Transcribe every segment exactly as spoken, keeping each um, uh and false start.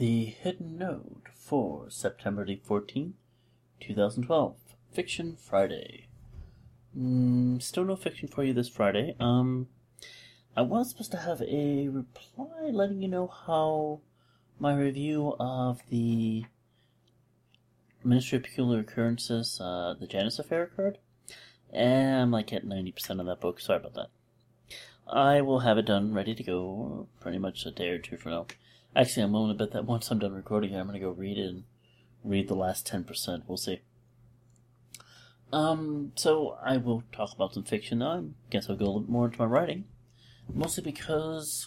The Hidden Note for September the fourteenth, twenty twelve. Fiction Friday. Mm, still no fiction for you this Friday. Um, I was supposed to have a reply letting you know how my review of the Ministry of Peculiar Occurrences, uh, the Janus Affair occurred. And I'm like at ninety percent of that book. Sorry about that. I will have it done, ready to go, pretty much a day or two from now. Actually, I'm willing to bet that once I'm done recording it, I'm going to go read it and read the last ten percent. We'll see. Um, so I will talk about some fiction now. I guess I'll go a little bit more into my writing. Mostly because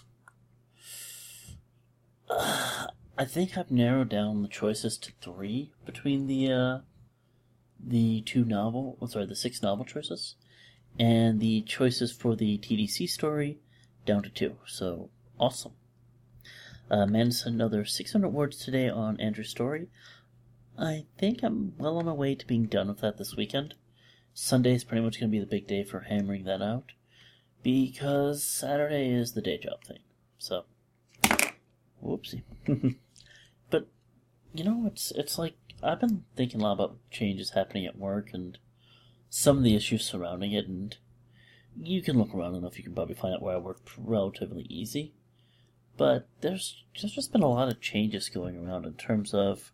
uh, I think I've narrowed down the choices to three between the uh, the two novel, oh, sorry, the six novel choices, and the choices for the T D C story down to two. So awesome. Uh, managed another six hundred words today on Andrew's story. I think I'm well on my way to being done with that this weekend. Sunday is pretty much going to be the big day for hammering that out, because Saturday is the day job thing. So, whoopsie. But, you know, it's it's like, I've been thinking a lot about changes happening at work and some of the issues surrounding it, and you can look around enough, you can probably find out where I work relatively easy. But there's, there's just been a lot of changes going around in terms of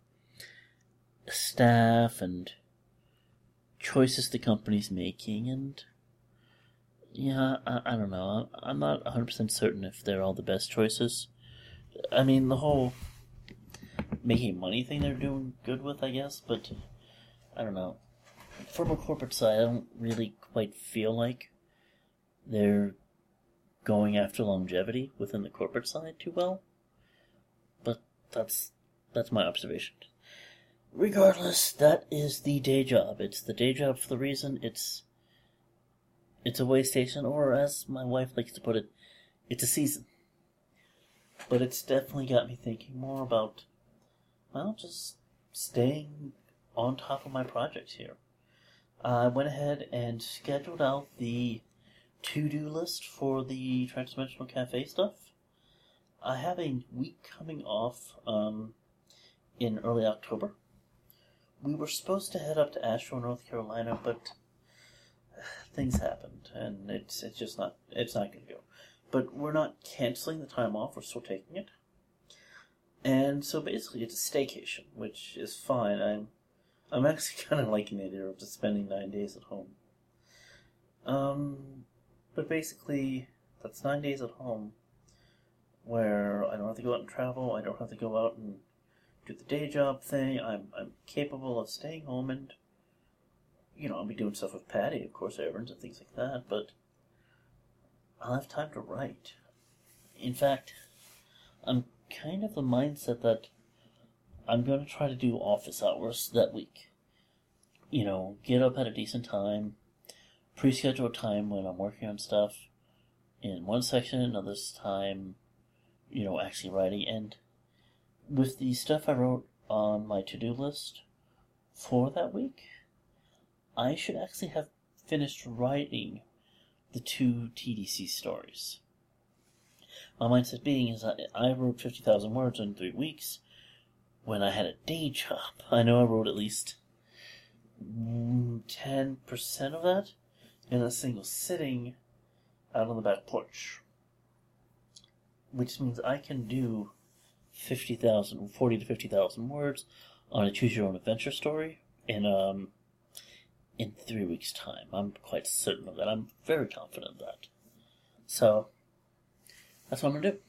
staff and choices the company's making, and yeah, I, I don't know. I'm not one hundred percent certain if they're all the best choices. I mean, the whole making money thing they're doing good with, I guess, but I don't know. From a corporate side, I don't really quite feel like they're going after longevity within the corporate side too well. But that's that's my observation. Regardless, that is the day job. It's the day job for the reason it's it's a way station, or as my wife likes to put it, it's a season. But it's definitely got me thinking more about, well, just staying on top of my projects here. I went ahead and scheduled out the to-do list for the Transdimensional Cafe stuff. I have a week coming off um, in early October. We were supposed to head up to Asheville, North Carolina, but things happened, and it's it's just not it's not going to go. But we're not canceling the time off; we're still taking it. And so basically, it's a staycation, which is fine. I'm I'm actually kind of liking the idea of just spending nine days at home. Um. But basically, that's nine days at home where I don't have to go out and travel, I don't have to go out and do the day job thing. I'm I'm capable of staying home and, you know, I'll be doing stuff with Patty, of course, errands and things like that, but I'll have time to write. In fact, I'm kind of the mindset that I'm going to try to do office hours that week. You know, get up at a decent time, pre-schedule time when I'm working on stuff in one section, another time, you know, actually writing. And with the stuff I wrote on my to-do list for that week, I should actually have finished writing the two T D C stories. My mindset being is that I wrote fifty thousand words in three weeks when I had a day job. I know I wrote at least ten percent of that in a single sitting out on the back porch. Which means I can do fifty thousand, forty to fifty thousand words on a choose-your-own-adventure story in, um, in three weeks' time. I'm quite certain of that. I'm very confident of that. So, that's what I'm going to do.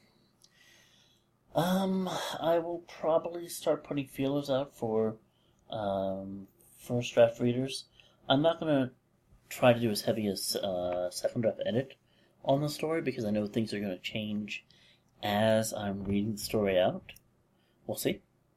Um, I will probably start putting feelers out for um, first draft readers. I'm not going to try to do as heavy as uh, second draft edit on the story, because I know things are going to change as I'm reading the story out. We'll see.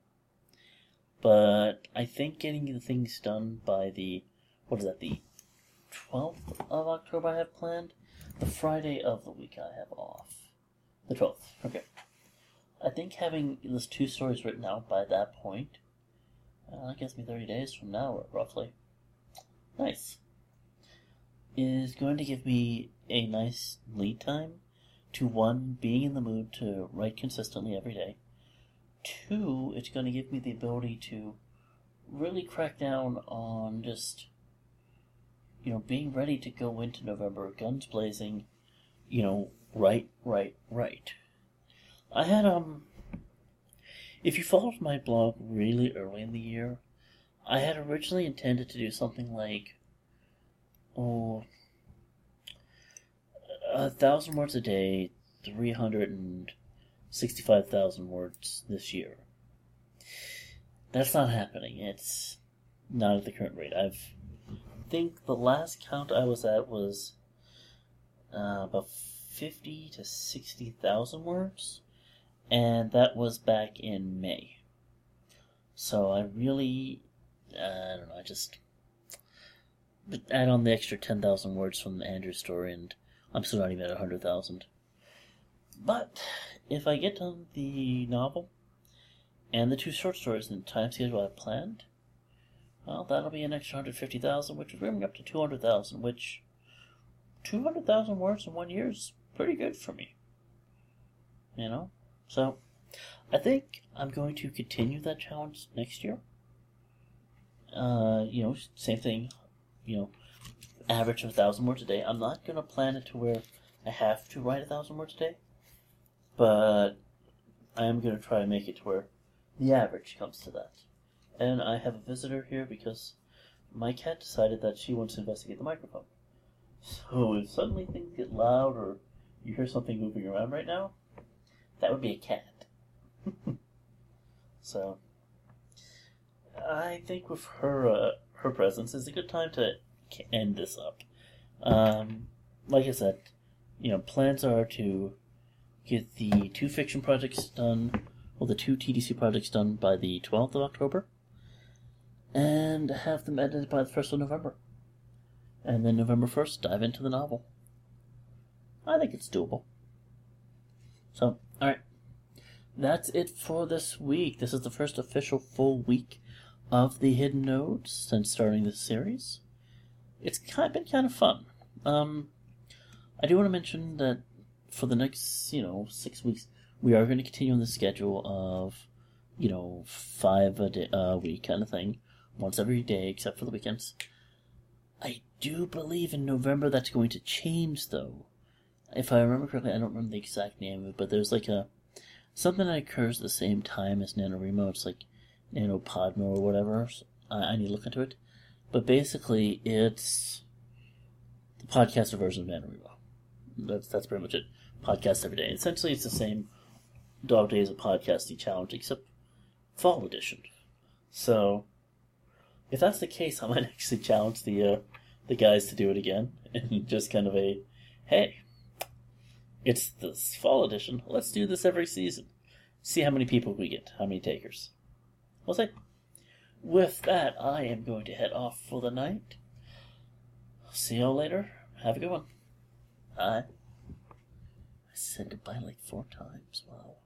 But I think getting the things done by the, what is that, the twelfth of October I have planned? The Friday of the week I have off. The twelfth, okay. I think having those two stories written out by that point, uh, that gets me thirty days from now, roughly. Nice. Is going to give me a nice lead time to, one, being in the mood to write consistently every day, two, it's going to give me the ability to really crack down on just, you know, being ready to go into November, guns blazing, you know, right, right, right. I had, um, if you followed my blog really early in the year, I had originally intended to do something like, oh, a thousand words a day, three hundred sixty-five thousand words this year. That's not happening. It's not at the current rate. I've, I think the last count I was at was uh, about fifty to sixty thousand words, and that was back in May. So I really, uh, I don't know, I just add on the extra ten thousand words from the Andrew story, and I'm still not even at one hundred thousand. But if I get done the novel and the two short stories in the time schedule I've planned, well, that'll be an extra one hundred fifty thousand, which would bring me up to two hundred thousand, which two hundred thousand words in one year is pretty good for me. You know? So, I think I'm going to continue that challenge next year. Uh, you know, same thing, you know, average of a thousand words a day. I'm not going to plan it to where I have to write a thousand words a day, but I am going to try to make it to where the average comes to that. And I have a visitor here because my cat decided that she wants to investigate the microphone. So if suddenly things get loud or you hear something moving around right now, that would be a cat. So I think with her uh, her presence is a good time to end this up. Um, like I said, you know, plans are to get the two fiction projects done, well, the two T D C projects done by the twelfth of October, and have them edited by the first of November. And then November first, dive into the novel. I think it's doable. So, alright. That's it for this week. This is the first official full week of the Hidden Nodes since starting this series. It's kind of been kind of fun. Um, I do want to mention that for the next, you know, six weeks, we are going to continue on the schedule of, you know, five a, day, a week kind of thing, once every day except for the weekends. I do believe in November that's going to change, though. If I remember correctly, I don't remember the exact name of it, but there's like a something that occurs at the same time as NaNoWriMo. It's like NaNoPodmo or whatever. I, I need to look into it. But basically, it's the podcaster version of NaNoWriMo. That's that's pretty much it. Podcast every day. Essentially, it's the same Dog Days of Podcasting challenge, except fall edition. So, if that's the case, I might actually challenge the uh, the guys to do it again, and just kind of a, hey, it's this fall edition. Let's do this every season. See how many people we get, how many takers. We'll see. With that, I am going to head off for the night. See y'all later. Have a good one. Bye. I said goodbye like four times. Wow.